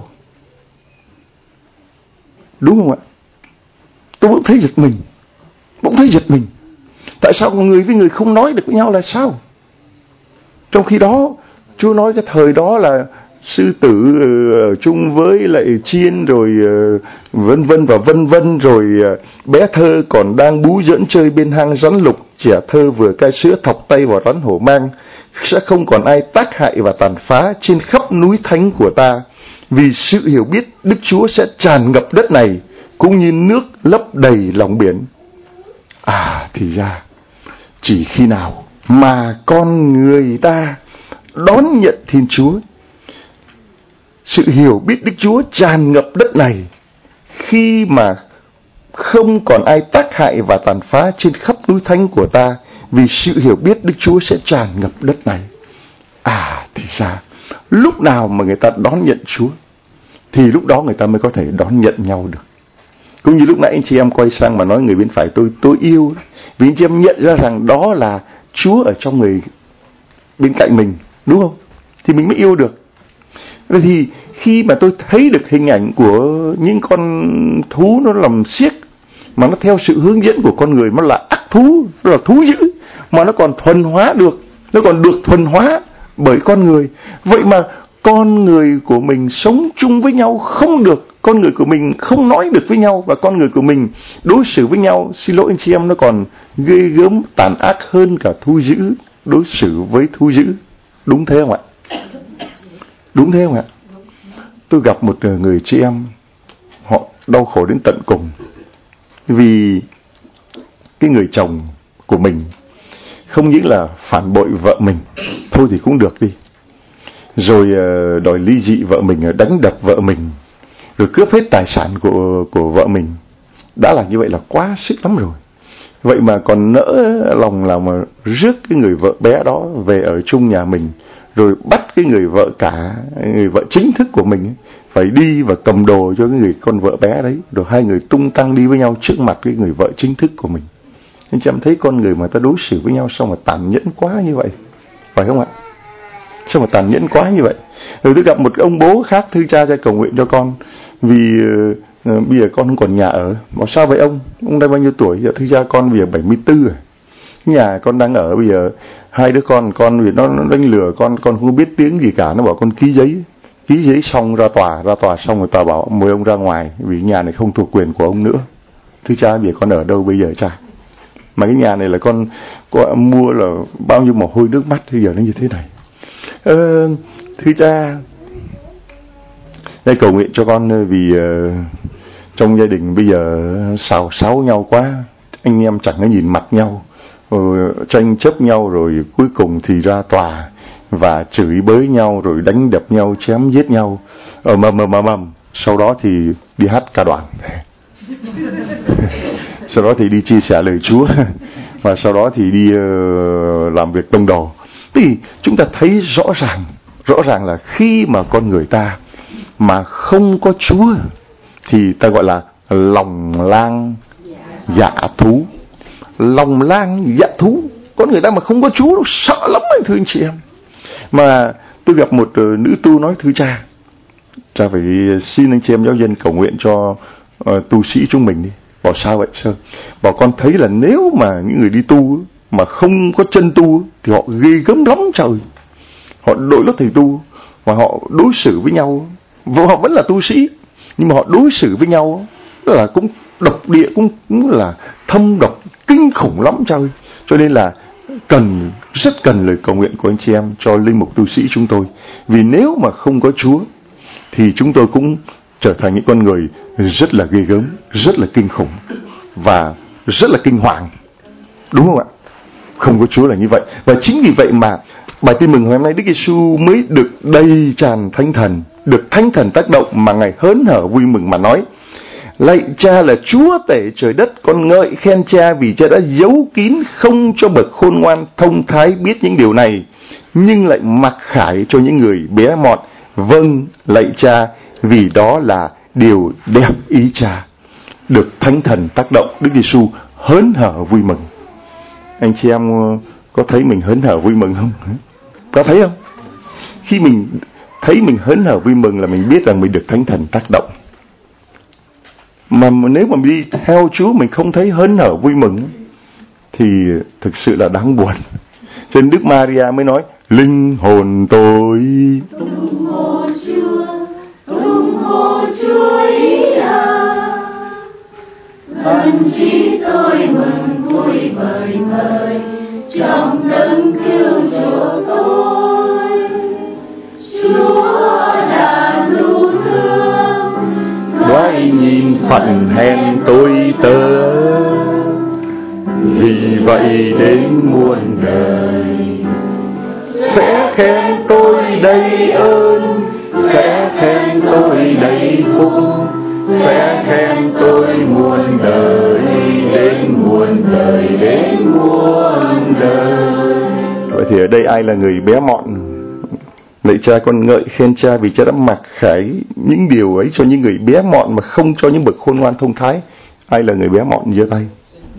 Đúng không ạ? Tôi cũng thấy giật mình, cũng thấy giật mình. Tại sao con người với người không nói được với nhau là sao? Trong khi đó Chúa nói cái thời đó là sư tử ở chung với lại chiên rồi uh, vân vân và vân vân, rồi uh, bé thơ còn đang bú giỡn chơi bên hang rắn lục, trẻ thơ vừa cai sữa thọc tay vào rắn hổ mang. Sẽ không còn ai tác hại và tàn phá trên khắp núi thánh của ta, vì sự hiểu biết Đức Chúa sẽ tràn ngập đất này cũng như nước lấp đầy lòng biển. À thì ra chỉ khi nào mà con người ta đón nhận Thiên Chúa, sự hiểu biết Đức Chúa tràn ngập đất này, khi mà không còn ai tác hại và tàn phá trên khắp núi thánh của ta, vì sự hiểu biết Đức Chúa sẽ tràn ngập đất này. À thì ra lúc nào mà người ta đón nhận Chúa thì lúc đó người ta mới có thể đón nhận nhau được. Cũng như lúc nãy anh chị em quay sang mà nói người bên phải tôi tôi yêu, vì anh chị em nhận ra rằng đó là Chúa ở trong người bên cạnh mình, đúng không? Thì mình mới yêu được. Vậy thì khi mà tôi thấy được hình ảnh của những con thú nó làm xiếc mà nó theo sự hướng dẫn của con người, nó là ác thú, nó là thú dữ, mà nó còn thuần hóa được, nó còn được thuần hóa bởi con người. Vậy mà con người của mình sống chung với nhau không được, con người của mình không nói được với nhau, và con người của mình đối xử với nhau, xin lỗi anh chị em, nó còn ghê gớm tàn ác hơn cả thú dữ đối xử với thú dữ. Đúng thế không ạ? Đúng thế không ạ? Tôi gặp một người chị em, họ đau khổ đến tận cùng vì cái người chồng của mình không những là phản bội vợ mình, thôi thì cũng được đi, rồi đòi ly dị vợ mình, đánh đập vợ mình, rồi cướp hết tài sản của của vợ mình. Đã là như vậy là quá sức lắm rồi. Vậy mà còn nỡ lòng là mà rước cái người vợ bé đó về ở chung nhà mình, rồi bắt cái người vợ cả, người vợ chính thức của mình phải đi và cầm đồ cho cái người con vợ bé đấy, rồi hai người tung tăng đi với nhau trước mặt cái người vợ chính thức của mình. Anh chị em thấy con người mà ta đối xử với nhau sao mà tàn nhẫn quá như vậy, phải không ạ? Sao mà tàn nhẫn quá như vậy? Rồi tôi gặp một ông bố khác, thưa cha cha cầu nguyện cho con, vì uh, bây giờ con không còn nhà ở. Bảo sao vậy ông? Ông đang bao nhiêu tuổi? Dạ thưa cha con bây giờ bảy mươi tư rồi. Nhà con đang ở bây giờ hai đứa con, con vì nó, nó đánh lừa con, con không biết tiếng gì cả, nó bảo con ký giấy, ký giấy xong ra tòa, ra tòa xong rồi tòa bảo mời ông ra ngoài vì nhà này không thuộc quyền của ông nữa. Thưa cha bây giờ con ở đâu bây giờ cha? Mà cái nhà này là con, con mua là bao nhiêu mồ hôi nước mắt, bây giờ nó như thế này. Ờ, thưa cha, đây cầu nguyện cho con vì uh, trong gia đình bây giờ xào xáo nhau quá, anh em chẳng có nhìn mặt nhau, rồi tranh chấp nhau, rồi cuối cùng thì ra tòa và chửi bới nhau, rồi đánh đập nhau, chém giết nhau, ờ mầm mầm mầm mầm. Sau đó thì đi hát ca đoàn, sau đó thì đi chia sẻ lời Chúa, và sau đó thì đi uh, làm việc tông đồ. Thì chúng ta thấy rõ ràng, rõ ràng là khi mà con người ta mà không có Chúa thì ta gọi là lòng lang dạ thú. Lòng lang dạ thú. Con người ta mà không có Chúa nó sợ lắm anh thưa anh chị em. Mà tôi gặp một uh, nữ tu nói thưa cha, cha phải xin anh chị em giáo dân cầu nguyện cho uh, tu sĩ chúng mình đi. Bảo sao vậy Sơ? Bảo con thấy là nếu mà những người đi tu mà không có chân tu thì họ ghê gớm lắm trời. Họ đội lốt thầy tu và họ đối xử với nhau, và họ vẫn là tu sĩ nhưng mà họ đối xử với nhau là cũng độc địa, cũng, cũng là thâm độc kinh khủng lắm trời. Cho nên là cần, rất cần lời cầu nguyện của anh chị em cho linh mục tu sĩ chúng tôi. Vì nếu mà không có Chúa thì chúng tôi cũng trở thành những con người rất là ghê gớm, rất là kinh khủng và rất là kinh hoàng. Đúng không ạ? Không có Chúa là như vậy. Và chính vì vậy mà bài tin mừng hôm nay Đức Giêsu mới được đầy tràn Thánh Thần, được Thánh Thần tác động mà Ngài hớn hở vui mừng mà nói: lạy Cha là Chúa tể trời đất, con ngợi khen Cha vì Cha đã giấu kín không cho bậc khôn ngoan thông thái biết những điều này, nhưng lại mặc khải cho những người bé mọn. Vâng, lạy Cha, vì đó là điều đẹp ý Cha. Được Thánh Thần tác động, Đức Giêsu hớn hở vui mừng. Anh chị em có thấy mình hớn hở vui mừng không? Có thấy không? Khi mình thấy mình hớn hở vui mừng là mình biết rằng mình được Thánh Thần tác động. Mà nếu mà mình đi theo Chúa mình không thấy hớn hở vui mừng thì thực sự là đáng buồn. Cho nên Đức Maria mới nói: linh hồn tôi tung hô Chúa, tung hô Chúa ý à, ân chí tôi mừng vui vời vời trong đấng cứu chuộc tôi. Chúa đã lưu thương, ngoái nhìn phận hèn tôi tớ, vì vậy đến muôn đời sẽ khen tôi đầy ơn, sẽ khen tôi đầy phúc, sẽ khen tôi muôn đời, đến muôn đời, đến muôn đời. Vậy thì ở đây ai là người bé mọn? Lạy Cha, con ngợi khen Cha vì Cha đã mặc khải những điều ấy cho những người bé mọn mà không cho những bậc khôn ngoan thông thái. Ai là người bé mọn giơ tay?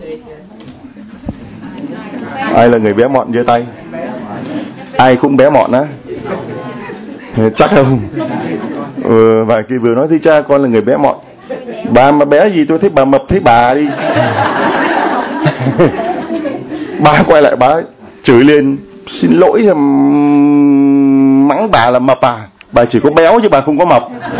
Ai là người bé mọn giơ tay? Ai cũng bé mọn á? Chắc không? Ừ, và khi vừa nói với Cha con là người bé mọn. Bà mà bé gì tôi thấy bà mập thấy bà đi. Bà quay lại bà chửi lên: xin lỗi, mắng bà là mập à? Bà chỉ có béo chứ bà không có mập.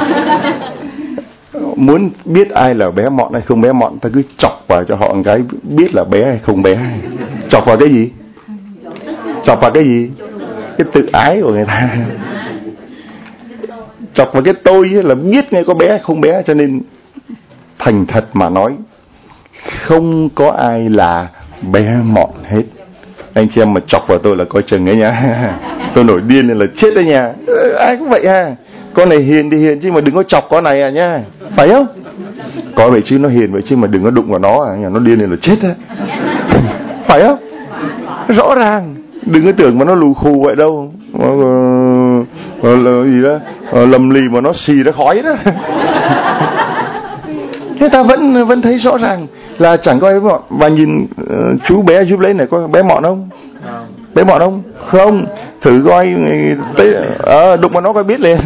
Muốn biết ai là bé mọn hay không bé mọn, ta cứ chọc vào cho họ một cái biết là bé hay không bé. Chọc vào cái gì? Chọc vào cái gì? Cái tự ái của người ta. Chọc vào cái tôi là biết ngay có bé hay không bé. Cho nên thành thật mà nói, không có ai là bé mọn hết. Anh chị em mà chọc vào tôi là coi chừng ấy nha. Tôi nổi điên nên là chết đấy nha. Ai cũng vậy ha. Con này hiền thì hiền chứ mà đừng có chọc con này à nha. Phải không? Có vậy chứ, nó hiền vậy chứ mà đừng có đụng vào nó à. Nó điên nên là chết á. Phải không? Rõ ràng. Đừng có tưởng mà nó lù khù vậy đâu. Ờ, gì đó, lầm lì mà nó xì ra khói đó. Thế ta vẫn vẫn thấy rõ ràng là chẳng có ai bé mọn. Và nhìn uh, chú bé giúp lấy này có bé mọn không? Bé mọn không? Không. Thử coi tới ờ, đụng vào nó coi biết liền.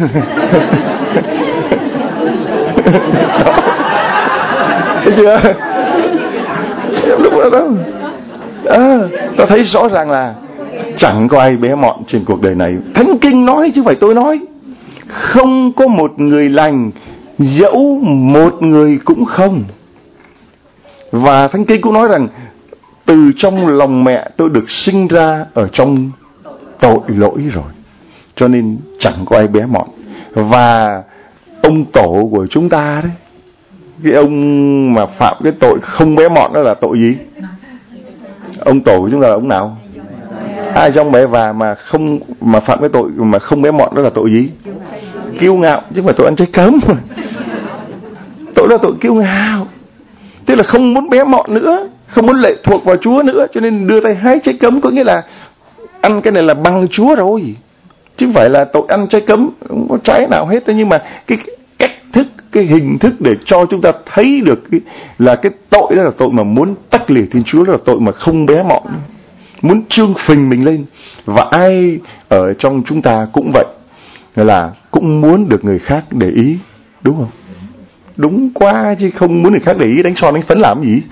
Thấy chưa? Đụng vào nó đâu. À, ta thấy rõ ràng là chẳng có ai bé mọn trên cuộc đời này. Thánh Kinh nói chứ phải tôi nói. Không có một người lành, dẫu một người cũng không. Và Thánh Kinh cũng nói rằng từ trong lòng mẹ tôi được sinh ra ở trong tội lỗi rồi. Cho nên chẳng có ai bé mọn. Và ông tổ của chúng ta đấy, cái ông mà phạm cái tội không bé mọn đó là tội gì? Ông tổ của chúng ta là ông nào? Ai trong bé và mà không mà phạm cái tội mà không bé mọn đó là tội gì? Kiêu ngạo, chứ không phải tội ăn trái cấm. Tội là tội kiêu ngạo. Tức là không muốn bé mọn nữa, không muốn lệ thuộc vào Chúa nữa, cho nên đưa tay hái trái cấm, có nghĩa là ăn cái này là bằng Chúa rồi, chứ không phải là tội ăn trái cấm, không có trái nào hết. Nhưng mà cái cách thức, cái hình thức để cho chúng ta thấy được cái, là cái tội đó là tội mà muốn tách lìa Thiên Chúa, đó là tội mà không bé mọn, muốn trương phình mình lên. Và ai ở trong chúng ta cũng vậy, là cũng muốn được người khác để ý, đúng không? Đúng quá chứ, không muốn người khác để ý đánh son đánh phấn làm gì.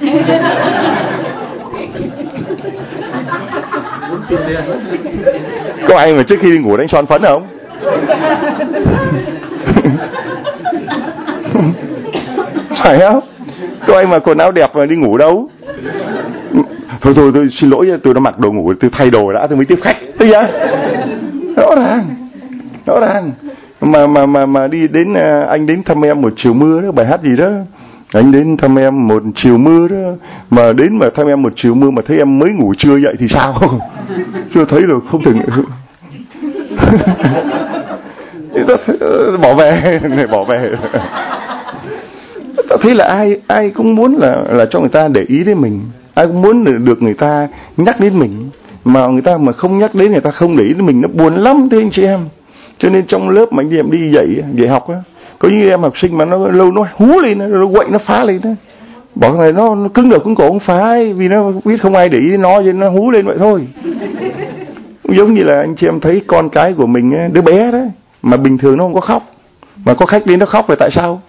Có ai mà trước khi đi ngủ đánh son phấn không? Phải không? Có ai mà quần áo đẹp mà đi ngủ đâu? Thôi thôi tôi xin lỗi, tôi đã mặc đồ ngủ, tôi thay đồ đã tôi mới tiếp khách. Thấy chưa? Rõ ràng, rõ ràng. Mà mà mà mà đi đến, anh đến thăm em một chiều mưa đó, bài hát gì đó. Anh đến thăm em một chiều mưa đó, mà đến mà thăm em một chiều mưa mà thấy em mới ngủ trưa dậy thì sao? Chưa thấy được, không thể. Bỏ về, này bỏ về. Ta thấy là ai ai cũng muốn là là cho người ta để ý đến mình, ai cũng muốn được người ta nhắc đến mình, mà người ta mà không nhắc đến, người ta không để ý đến mình, nó buồn lắm thưa anh chị em. Cho nên trong lớp mà anh em đi dạy dạy học á, có những em học sinh mà nó lâu nó hú lên, nó quậy, nó phá lên đó. Bảo này nó, nó cứng đầu cứng cổ không phải, vì nó biết không ai để ý đến nó, cho nên nó hú lên vậy thôi. Giống như là anh chị em thấy con cái của mình, đứa bé đấy, mà bình thường nó không có khóc, mà có khách đến nó khóc, là tại sao?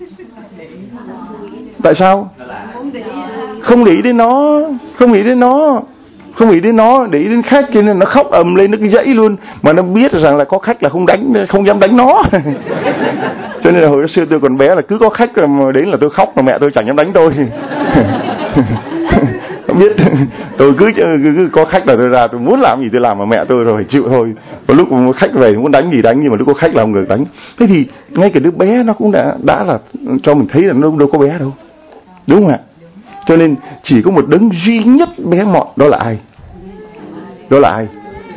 Tại sao? Không để ý đến nó, không để ý đến nó, không để ý đến nó, để ý đến khách, cho nên nó khóc ầm lên, nó cứ dãy luôn. Mà nó biết rằng là có khách là không đánh, không dám đánh nó. Cho nên là hồi xưa tôi còn bé là cứ có khách mà đến là tôi khóc, mà mẹ tôi chẳng dám đánh tôi. Không biết, tôi cứ, cứ, cứ có khách là tôi ra, tôi muốn làm gì tôi làm, mà mẹ tôi rồi chịu thôi. Có lúc khách về muốn đánh gì đánh, nhưng mà lúc có khách là không được đánh. Thế thì ngay cả đứa bé nó cũng đã đã là cho mình thấy là nó đâu có bé đâu, đúng không ạ? Cho nên chỉ có một đấng duy nhất bé mọn, đó là ai? Đó là ai?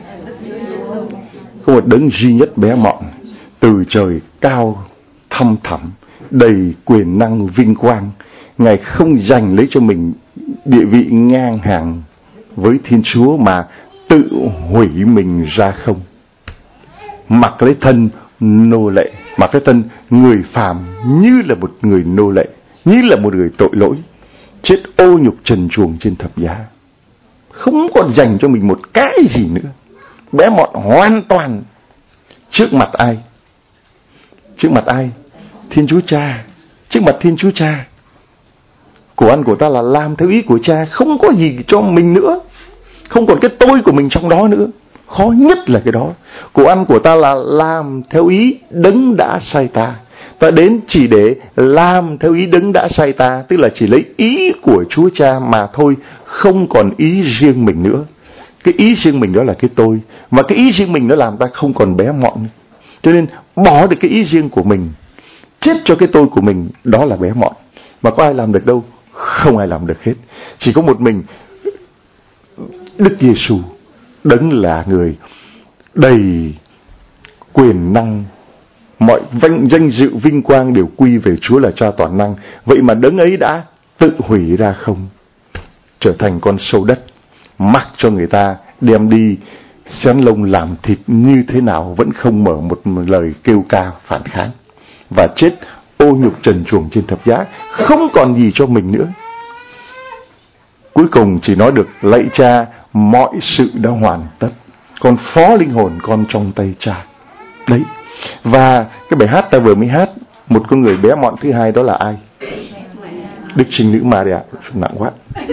Có một đấng duy nhất bé mọn, từ trời cao thăm thẳm, đầy quyền năng vinh quang. Ngài không giành lấy cho mình địa vị ngang hàng với Thiên Chúa, mà tự hủy mình ra không, mặc lấy thân nô lệ, mặc lấy thân người phàm, như là một người nô lệ, như là một người tội lỗi, chết ô nhục trần truồng trên thập giá, không còn dành cho mình một cái gì nữa, bé mọn hoàn toàn. Trước mặt ai? Trước mặt ai? Thiên Chúa Cha. Trước mặt Thiên Chúa Cha, của ăn của ta là làm theo ý của Cha, không có gì cho mình nữa, không còn cái tôi của mình trong đó nữa. Khó nhất là cái đó. Của ăn của ta là làm theo ý đấng đã sai ta. Ta đến chỉ để làm theo ý đấng đã sai ta, tức là chỉ lấy ý của Chúa Cha mà thôi, không còn ý riêng mình nữa. Cái ý riêng mình đó là cái tôi, và cái ý riêng mình nó làm ta không còn bé mọn. Cho nên bỏ được cái ý riêng của mình, chết cho cái tôi của mình, đó là bé mọn. Mà có ai làm được đâu? Không ai làm được hết. Chỉ có một mình Đức Giêsu, đấng là người đầy quyền năng, mọi danh, danh dự vinh quang đều quy về Chúa là Cha toàn năng. Vậy mà đấng ấy đã tự hủy ra không, trở thành con sâu đất, mặc cho người ta đem đi xén lông làm thịt như thế nào vẫn không mở một lời kêu ca phản kháng, và chết ô nhục trần truồng trên thập giá, không còn gì cho mình nữa. Cuối cùng chỉ nói được: lạy Cha, mọi sự đã hoàn tất, con phó linh hồn con trong tay Cha. Đấy. Và cái bài hát ta vừa mới hát, một con người bé mọn thứ hai đó là ai? Đức Trinh Nữ Maria. Nặng quá.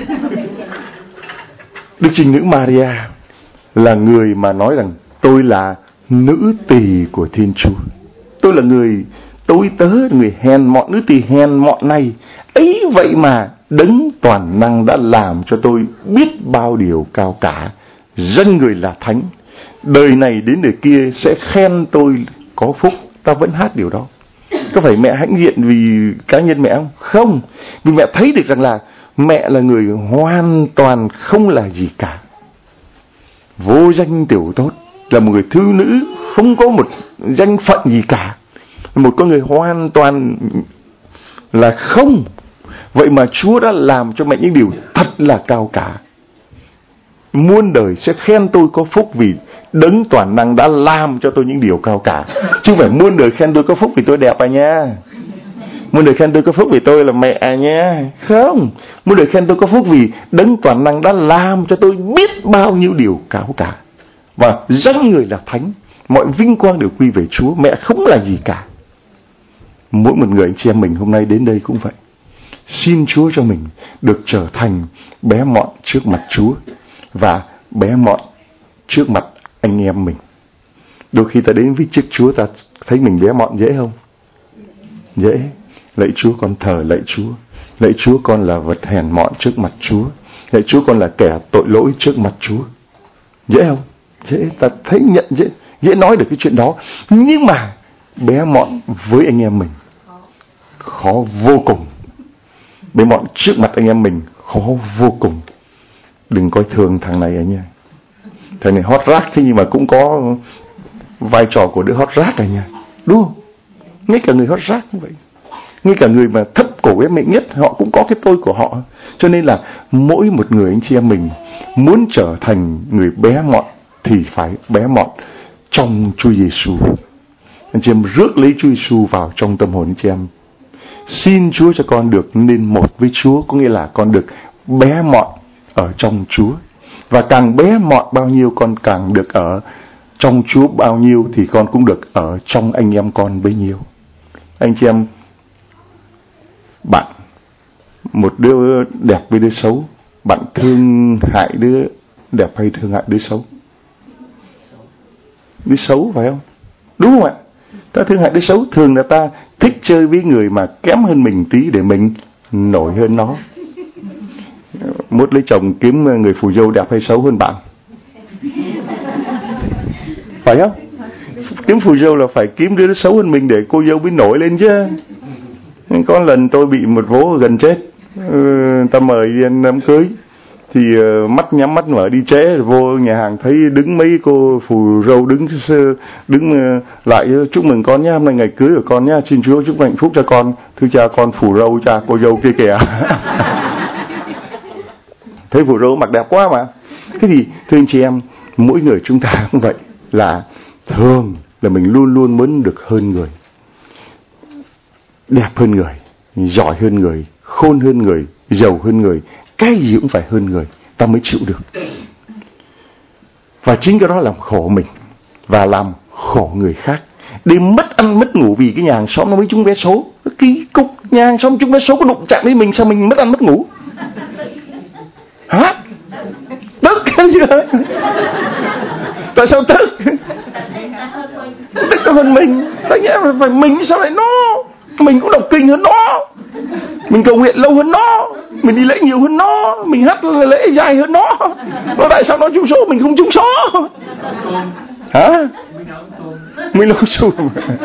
Đức Trinh Nữ Maria là người mà nói rằng tôi là nữ tỳ của Thiên Chúa, tôi là người tôi tớ, người hèn mọn, nữ tỳ hèn mọn này ấy. Vậy mà đấng toàn năng đã làm cho tôi biết bao điều cao cả, danh người là thánh, đời này đến đời kia sẽ khen tôi có phúc. Ta vẫn hát điều đó. Có phải mẹ hãnh diện vì cá nhân mẹ không? Không. Vì mẹ thấy được rằng là mẹ là người hoàn toàn không là gì cả, vô danh tiểu tốt, là một người thiếu nữ, không có một danh phận gì cả, một con người hoàn toàn là không. Vậy mà Chúa đã làm cho mẹ những điều thật là cao cả. Muôn đời sẽ khen tôi có phúc vì đấng toàn năng đã làm cho tôi những điều cao cả. Chứ không phải muôn đời khen tôi có phúc vì tôi đẹp à nha, muôn đời khen tôi có phúc vì tôi là mẹ à nha. Không, muôn đời khen tôi có phúc vì đấng toàn năng đã làm cho tôi biết bao nhiêu điều cao cả, và danh người là thánh, mọi vinh quang đều quy về Chúa. Mẹ không là gì cả. mỗi một người anh chị em mình hôm nay đến đây cũng vậy. Xin Chúa cho mình được trở thành bé mọn trước mặt Chúa và bé mọn trước mặt anh em mình. Đôi khi ta đến với trước Chúa ta thấy mình bé mọn dễ không? Dễ. Lạy Chúa con thờ lạy Chúa. Lạy Chúa con là vật hèn mọn trước mặt Chúa. Lạy Chúa con là kẻ tội lỗi trước mặt Chúa. Dễ không? Dễ. Ta thấy nhận dễ. Dễ nói được cái chuyện đó. Nhưng mà bé mọn với anh em mình khó vô cùng. Bé mọn trước mặt anh em mình khó vô cùng. Đừng coi thường thằng này anh nha. Thằng này hot rác thế nhưng mà cũng có vai trò của đứa hot rác anh nha. Đúng không? Ngay cả người hot rác cũng vậy. Ngay cả người mà thấp cổ bé mệnh nhất họ cũng có cái tôi của họ. Cho nên là mỗi một người anh chị em mình muốn trở thành người bé mọn thì phải bé mọn trong Chúa Giêsu. Anh chị em rước lấy Chúa Giêsu vào trong tâm hồn anh chị em. Xin Chúa cho con được nên một với Chúa, có nghĩa là con được bé mọn ở trong Chúa. Và càng bé mọn bao nhiêu con càng được ở trong Chúa bao nhiêu thì con cũng được ở trong anh em con bấy nhiêu. Anh chị em, bạn, một đứa đẹp với đứa xấu, bạn thương hại đứa đẹp hay thương hại đứa xấu? Đứa xấu phải không? Đúng không ạ? Ta thương hại đứa xấu, thường là ta thích chơi với người mà kém hơn mình tí để mình nổi hơn nó. Mốt lấy chồng kiếm người phù dâu đẹp hay xấu hơn bạn? Phải không? Kiếm phù dâu là phải kiếm đứa xấu hơn mình để cô dâu mới nổi lên chứ. Có lần tôi bị một vố gần chết, ừ, ta mời đi ăn đám cưới thì uh, mắt nhắm mắt mở đi trễ, vô nhà hàng thấy đứng mấy cô phù dâu đứng đứng uh, lại chúc mừng con nhá, hôm nay ngày cưới của con nhá, xin Chúa chúc hạnh phúc cho con. Thưa cha, con phù dâu cha cô dâu kia kìa. Thấy phù dâu mặc đẹp quá mà. Thế thì thưa anh chị em, mỗi người chúng ta cũng vậy, là thường là mình luôn luôn muốn được hơn người, đẹp hơn người, giỏi hơn người, khôn hơn người, giàu hơn người, cái gì cũng phải hơn người ta mới chịu được. Và chính cái đó làm khổ mình và làm khổ người khác. Để mất ăn mất ngủ vì cái nhà hàng xóm nó mới trúng vé số. Kỳ cục, nhà hàng xóm trúng vé số có đụng chạm với mình sao mình mất ăn mất ngủ? Hả? Tức chưa? Tại sao tức? Tức hơn mình. Tại nhẽ phải mình sao lại nó? Mình cũng đọc kinh hơn nó, mình cầu nguyện lâu hơn nó, mình đi lễ nhiều hơn nó, mình hát lễ dài hơn nó. Nó tại sao nó trúng số mình không trúng số? Hả? Mình lâu xùm.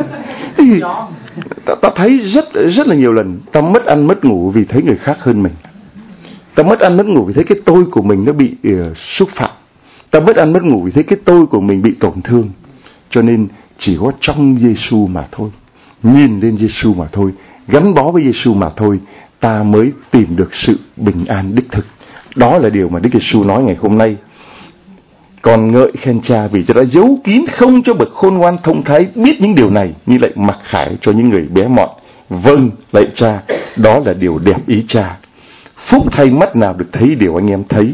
Ta, ta thấy rất rất là nhiều lần ta mất ăn mất ngủ vì thấy người khác hơn mình. Ta mất ăn mất ngủ vì thấy cái tôi của mình nó bị uh, xúc phạm. Ta mất ăn mất ngủ vì thấy cái tôi của mình bị tổn thương. Cho nên chỉ có trong Giêsu mà thôi, nhìn lên Giêsu mà thôi, gắn bó với Giêsu mà thôi, ta mới tìm được sự bình an đích thực. Đó là điều mà Đức Giêsu nói ngày hôm nay. Còn ngợi khen Cha vì Cha đã giấu kín không cho bậc khôn ngoan thông thái biết những điều này, như lại mặc khải cho những người bé mọn. Vâng, lạy Cha, đó là điều đẹp ý Cha. Phúc thay mắt nào được thấy điều anh em thấy.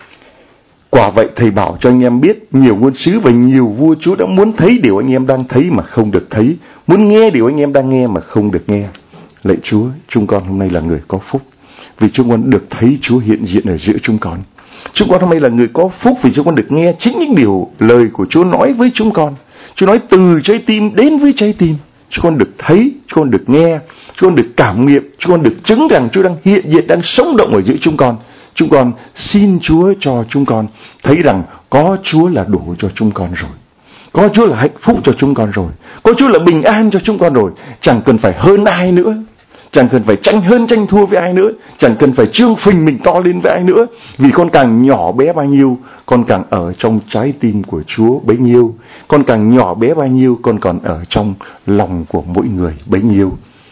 Quả vậy thầy bảo cho anh em biết, nhiều ngôn sứ và nhiều vua chúa đã muốn thấy điều anh em đang thấy mà không được thấy, muốn nghe điều anh em đang nghe mà không được nghe. Lạy Chúa, chúng con hôm nay là người có phúc, vì chúng con được thấy Chúa hiện diện ở giữa chúng con. Chúng con hôm nay là người có phúc vì chúng con được nghe chính những điều lời của Chúa nói với chúng con. Chúa nói từ trái tim đến với trái tim. Chúng con được thấy, chúng con được nghe, chúng con được cảm nghiệm, chúng con được chứng rằng Chúa đang hiện diện, đang sống động ở giữa chúng con. Chúng con xin Chúa cho chúng con thấy rằng có Chúa là đủ cho chúng con rồi. Có Chúa là hạnh phúc cho chúng con rồi. Có Chúa là bình an cho chúng con rồi. Chẳng cần phải hơn ai nữa. Chẳng cần phải tranh hơn tranh thua với ai nữa. Chẳng cần phải trương phình mình to lên với ai nữa. Vì con càng nhỏ bé bao nhiêu, con càng ở trong trái tim của Chúa bấy nhiêu. Con càng nhỏ bé bao nhiêu, con còn ở trong lòng của mỗi người bấy nhiêu.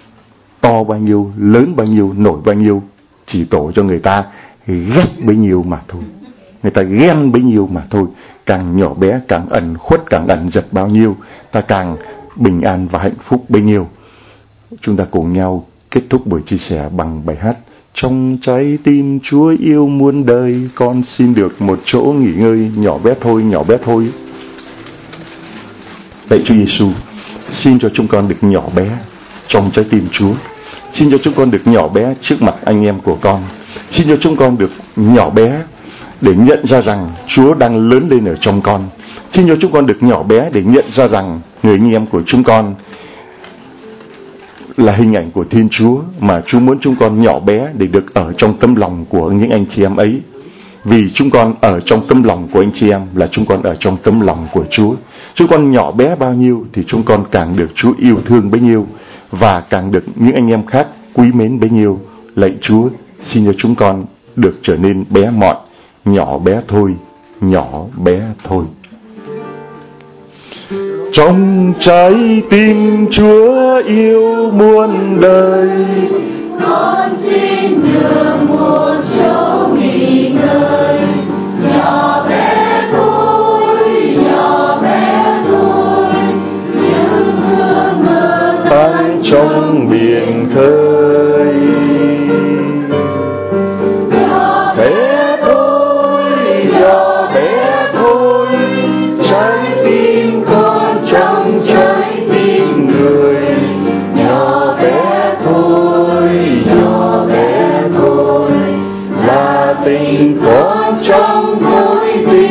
To bao nhiêu, lớn bao nhiêu, nổi bao nhiêu, chỉ tổ cho người ta ghét bấy nhiêu mà thôi. Người ta ghen bấy nhiêu mà thôi. Càng nhỏ bé, càng ẩn khuất, càng ẩn giật bao nhiêu, ta càng bình an và hạnh phúc bấy nhiêu. Chúng ta cùng nhau kết thúc buổi chia sẻ bằng bài hát Trong trái tim Chúa yêu muôn đời, con xin được một chỗ nghỉ ngơi. Nhỏ bé thôi, nhỏ bé thôi. Lạy Chúa Giêsu, xin cho chúng con được nhỏ bé trong trái tim Chúa. Xin cho chúng con được nhỏ bé trước mặt anh em của con. Xin cho chúng con được nhỏ bé để nhận ra rằng Chúa đang lớn lên ở trong con. Xin cho chúng con được nhỏ bé để nhận ra rằng người anh em của chúng con là hình ảnh của Thiên Chúa, mà Chúa muốn chúng con nhỏ bé để được ở trong tấm lòng của những anh chị em ấy. Vì chúng con ở trong tấm lòng của anh chị em là chúng con ở trong tấm lòng của Chúa. Chúng con nhỏ bé bao nhiêu thì chúng con càng được Chúa yêu thương bấy nhiêu, và càng được những anh em khác quý mến bấy nhiêu. Lạy Chúa, xin cho chúng con được trở nên bé mọn, nhỏ bé thôi, nhỏ bé thôi. Trong trái tim Chúa yêu muôn đời, con xin được một chỗ nghỉ ngơi. Nhỏ bé thôi, nhỏ bé thôi, những ước mơ tan trong biển khơi. nhỏ Bé thôi, nhỏ bé thôi, trái tim con trong trái tim người. Nhỏ bé thôi, nhỏ bé thôi, là tình con trong mỗi tim